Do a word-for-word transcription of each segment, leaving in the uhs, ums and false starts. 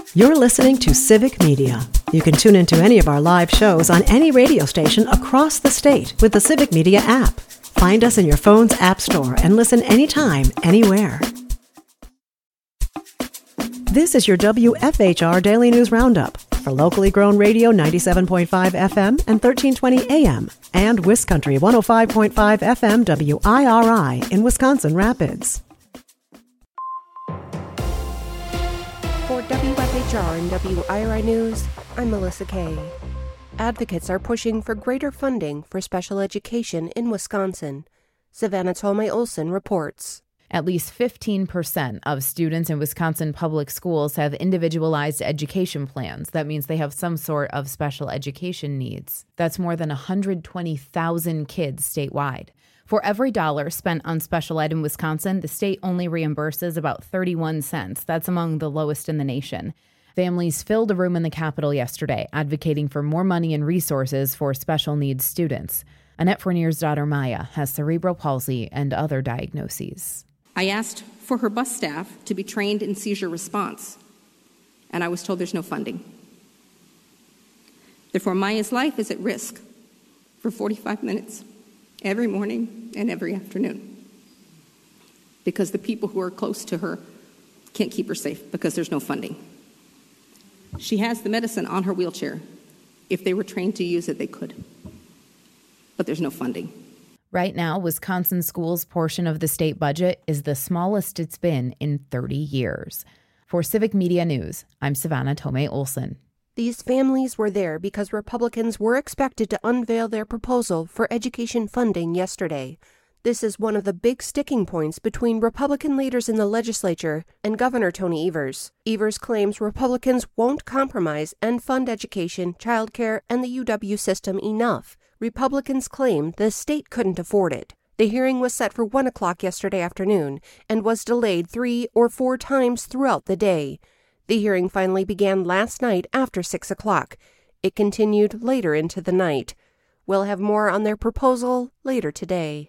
You're listening to Civic Media. You can tune into any of our live shows on any radio station across the state with the Civic Media app. Find us in your phone's app store and listen anytime, anywhere. This is your W F H R Daily News Roundup for locally grown radio ninety-seven point five F M and thirteen twenty A M and WisCountry one oh five point five F M W I R I in Wisconsin Rapids. For W F H R and W I R I News, I'm Melissa Kay. Advocates are pushing for greater funding for special education in Wisconsin. Savannah Tomei Olson reports. At least fifteen percent of students in Wisconsin public schools have individualized education plans. That means they have some sort of special education needs. That's more than one hundred twenty thousand kids statewide. For every dollar spent on special ed in Wisconsin, the state only reimburses about thirty-one cents. That's among the lowest in the nation. Families filled a room in the Capitol yesterday, advocating for more money and resources for special needs students. Annette Fournier's daughter Maya has cerebral palsy and other diagnoses. I asked for her bus staff to be trained in seizure response, and I was told there's no funding. Therefore, Maya's life is at risk for forty-five minutes every morning and every afternoon because the people who are close to her can't keep her safe because there's no funding. She has the medicine on her wheelchair. If they were trained to use it, they could, but there's no funding. Right now, Wisconsin schools' portion of the state budget is the smallest it's been in thirty years. For Civic Media News, I'm Savannah Tomei Olson. These families were there because Republicans were expected to unveil their proposal for education funding yesterday. This is one of the big sticking points between Republican leaders in the legislature and Governor Tony Evers. Evers claims Republicans won't compromise and fund education, childcare, and the U W system enough. Republicans claim the state couldn't afford it. The hearing was set for one o'clock yesterday afternoon and was delayed three or four times throughout the day. The hearing finally began last night after six o'clock. It continued later into the night. We'll have more on their proposal later today.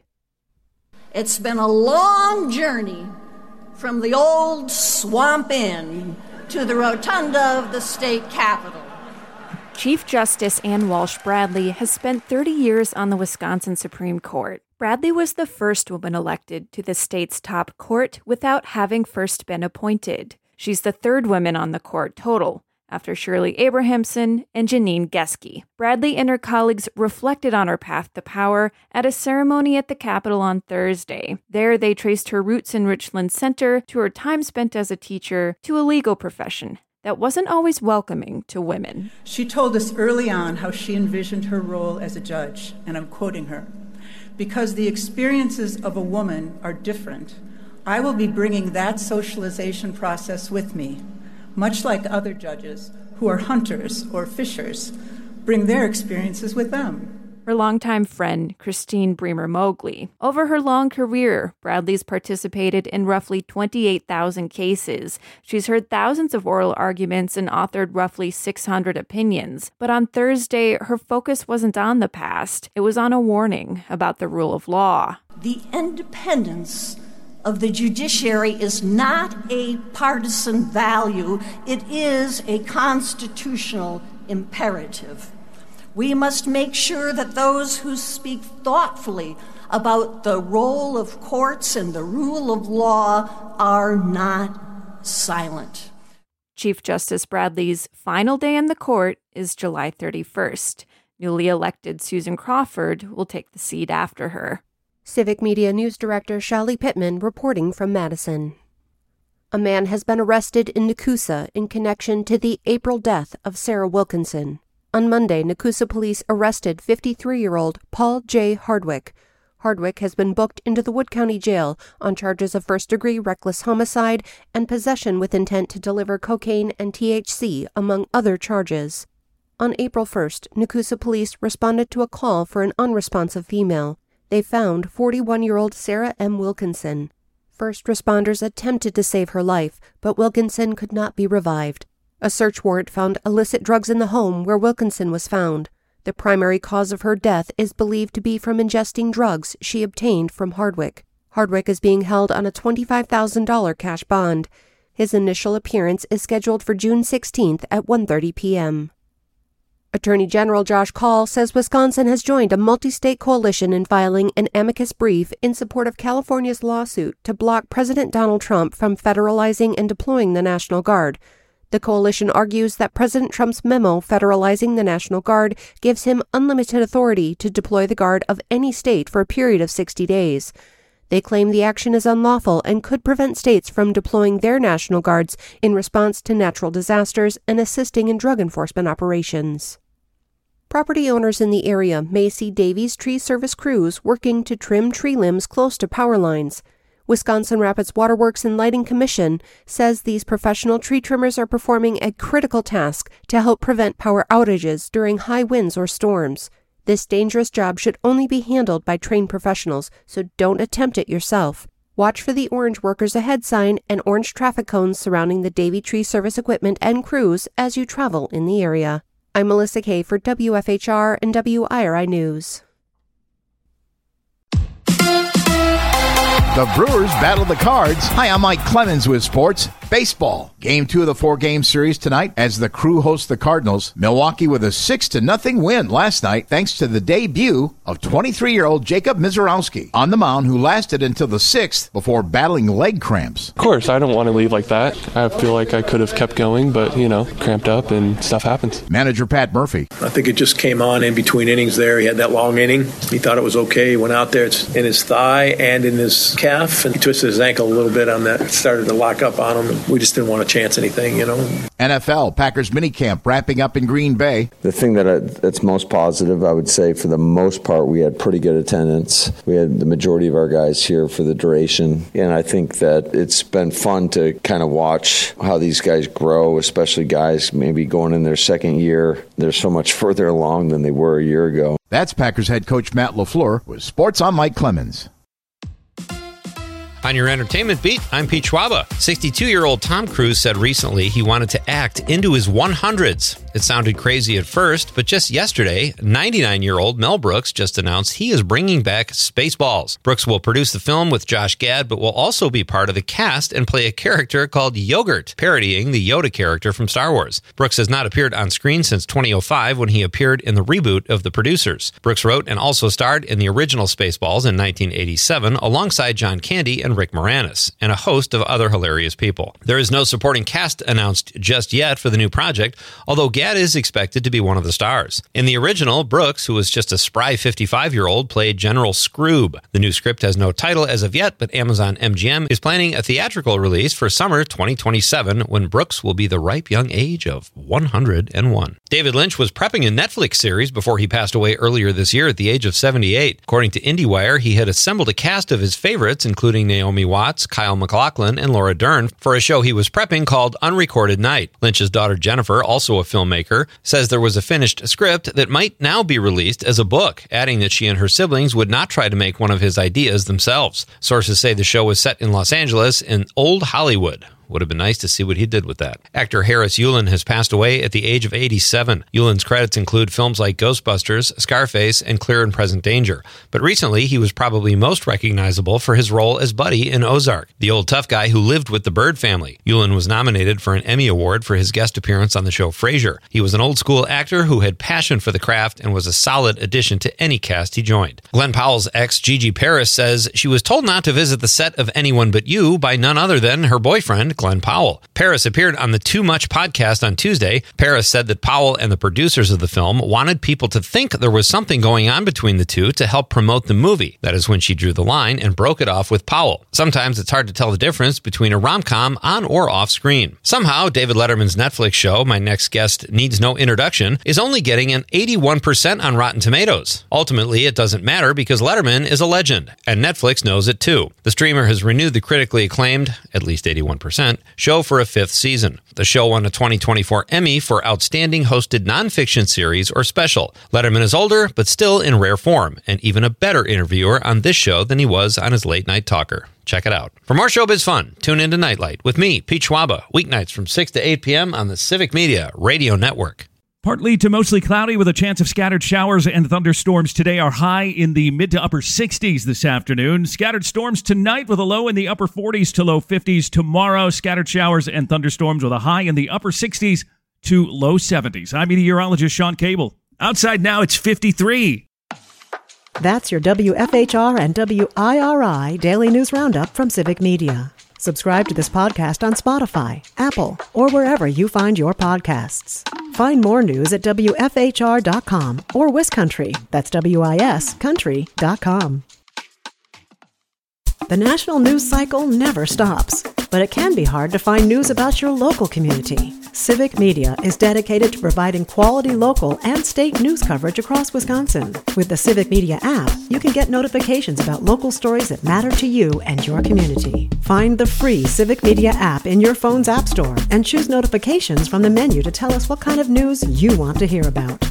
It's been a long journey from the old Swamp Inn to the rotunda of the state capitol. Chief Justice Ann Walsh Bradley has spent thirty years on the Wisconsin Supreme Court. Bradley was the first woman elected to the state's top court without having first been appointed. She's the third woman on the court total, after Shirley Abrahamson and Janine Geske. Bradley and her colleagues reflected on her path to power at a ceremony at the Capitol on Thursday. There, they traced her roots in Richland Center to her time spent as a teacher to a legal profession that wasn't always welcoming to women. She told us early on how she envisioned her role as a judge, and I'm quoting her, "Because the experiences of a woman are different, I will be bringing that socialization process with me, much like other judges who are hunters or fishers bring their experiences with them." Her longtime friend, Christine Bremer Mowgli. Over her long career, Bradley's participated in roughly twenty-eight thousand cases. She's heard thousands of oral arguments and authored roughly six hundred opinions. But on Thursday, her focus wasn't on the past. It was on a warning about the rule of law. The independence of the judiciary is not a partisan value. It is a constitutional imperative. We must make sure that those who speak thoughtfully about the role of courts and the rule of law are not silent. Chief Justice Bradley's final day in the court is July thirty-first. Newly elected Susan Crawford will take the seat after her. Civic Media News Director Shali Pittman reporting from Madison. A man has been arrested in Nekoosa in connection to the April death of Sarah Wilkinson. On Monday, Nekoosa police arrested fifty-three-year-old Paul J. Hardwick. Hardwick has been booked into the Wood County Jail on charges of first-degree reckless homicide and possession with intent to deliver cocaine and T H C, among other charges. On April first, Nekoosa police responded to a call for an unresponsive female. They found forty-one-year-old Sarah M. Wilkinson. First responders attempted to save her life, but Wilkinson could not be revived. A search warrant found illicit drugs in the home where Wilkinson was found. The primary cause of her death is believed to be from ingesting drugs she obtained from Hardwick. Hardwick is being held on a twenty-five thousand dollars cash bond. His initial appearance is scheduled for June sixteenth at one thirty p.m. Attorney General Josh Kaul says Wisconsin has joined a multi-state coalition in filing an amicus brief in support of California's lawsuit to block President Donald Trump from federalizing and deploying the National Guard. The coalition argues that President Trump's memo federalizing the National Guard gives him unlimited authority to deploy the Guard of any state for a period of sixty days. They claim the action is unlawful and could prevent states from deploying their National Guards in response to natural disasters and assisting in drug enforcement operations. Property owners in the area may see Davies Tree Service crews working to trim tree limbs close to power lines. Wisconsin Rapids Waterworks and Lighting Commission says these professional tree trimmers are performing a critical task to help prevent power outages during high winds or storms. This dangerous job should only be handled by trained professionals, so don't attempt it yourself. Watch for the Orange Workers Ahead sign and orange traffic cones surrounding the Davy Tree Service equipment and crews as you travel in the area. I'm Melissa Kay for W F H R and W I R I News. The Brewers battle the Cards. Hi, I'm Mike Clemens with sports. Baseball. Game two of the four-game series tonight as the Crew hosts the Cardinals. Milwaukee with a six to nothing win last night thanks to the debut of twenty-three-year-old Jacob Mizorowski on the mound, who lasted until the sixth before battling leg cramps. Of course, I don't want to leave like that. I feel like I could have kept going, but, you know, cramped up and stuff happens. Manager Pat Murphy. I think it just came on in between innings there. He had that long inning. He thought it was okay. He went out there. It's in his thigh and in his calf, and he twisted his ankle a little bit on that. It started to lock up on him. We just didn't want to chance anything, you know. N F L, Packers minicamp wrapping up in Green Bay. The thing that I, that's most positive, I would say, for the most part, we had pretty good attendance. We had the majority of our guys here for the duration, and I think that it's been fun to kind of watch how these guys grow, especially guys maybe going in their second year. They're so much further along than they were a year ago. That's Packers head coach Matt LaFleur with Sports on Mike Clemens. On your entertainment beat, I'm Pete Schwaba. sixty-two-year-old Tom Cruise said recently he wanted to act into his hundreds. It sounded crazy at first, but just yesterday, ninety-nine-year-old Mel Brooks just announced he is bringing back Spaceballs. Brooks will produce the film with Josh Gad, but will also be part of the cast and play a character called Yogurt, parodying the Yoda character from Star Wars. Brooks has not appeared on screen since two thousand five when he appeared in the reboot of The Producers. Brooks wrote and also starred in the original Spaceballs in nineteen eighty-seven alongside John Candy and Rick Moranis, and a host of other hilarious people. There is no supporting cast announced just yet for the new project, although Gad is expected to be one of the stars. In the original, Brooks, who was just a spry fifty-five-year-old, played General Scroob. The new script has no title as of yet, but Amazon M G M is planning a theatrical release for summer twenty twenty-seven, when Brooks will be the ripe young age of one hundred one. David Lynch was prepping a Netflix series before he passed away earlier this year at the age of seventy-eight. According to IndieWire, he had assembled a cast of his favorites, including Naomi Watts, Kyle MacLachlan, and Laura Dern, for a show he was prepping called Unrecorded Night. Lynch's daughter Jennifer, also a filmmaker, says there was a finished script that might now be released as a book, adding that she and her siblings would not try to make one of his ideas themselves. Sources say the show was set in Los Angeles in Old Hollywood. Would have been nice to see what he did with that. Actor Harris Yulin has passed away at the age of eighty-seven. Yulin's credits include films like Ghostbusters, Scarface, and Clear and Present Danger. But recently, he was probably most recognizable for his role as Buddy in Ozark, the old tough guy who lived with the Bird family. Yulin was nominated for an Emmy Award for his guest appearance on the show Frasier. He was an old-school actor who had passion for the craft and was a solid addition to any cast he joined. Glenn Powell's ex, Gigi Paris, says she was told not to visit the set of Anyone But You by none other than her boyfriend, Glenn Powell. Paris appeared on the Too Much podcast on Tuesday. Paris said that Powell and the producers of the film wanted people to think there was something going on between the two to help promote the movie. That is when she drew the line and broke it off with Powell. Sometimes it's hard to tell the difference between a rom-com on or off screen. Somehow, David Letterman's Netflix show, My Next Guest Needs No Introduction, is only getting an eighty-one percent on Rotten Tomatoes. Ultimately, it doesn't matter because Letterman is a legend, and Netflix knows it too. The streamer has renewed the critically acclaimed, at least eighty-one percent, show for a fifth season. The show won a twenty twenty-four Emmy for Outstanding Hosted Nonfiction Series or Special. Letterman is older, but still in rare form, and even a better interviewer on this show than he was on his Late Night Talker. Check it out. For more showbiz fun, tune into Nightlight with me, Pete Schwaba, weeknights from six to eight p.m. on the Civic Media Radio Network. Partly to mostly cloudy with a chance of scattered showers and thunderstorms today. Are high in the mid to upper sixties this afternoon. Scattered storms tonight with a low in the upper forties to low fifties. Tomorrow, scattered showers and thunderstorms with a high in the upper sixties to low seventies. I'm meteorologist Sean Cable. Outside now, it's fifty-three. That's your W F H R and W I R I Daily News Roundup from Civic Media. Subscribe to this podcast on Spotify, Apple, or wherever you find your podcasts. Find more news at W F H R dot com or WisCountry. That's W I S country dot com. The national news cycle never stops, but it can be hard to find news about your local community. Civic Media is dedicated to providing quality local and state news coverage across Wisconsin. With the Civic Media app, you can get notifications about local stories that matter to you and your community. Find the free Civic Media app in your phone's app store and choose notifications from the menu to tell us what kind of news you want to hear about.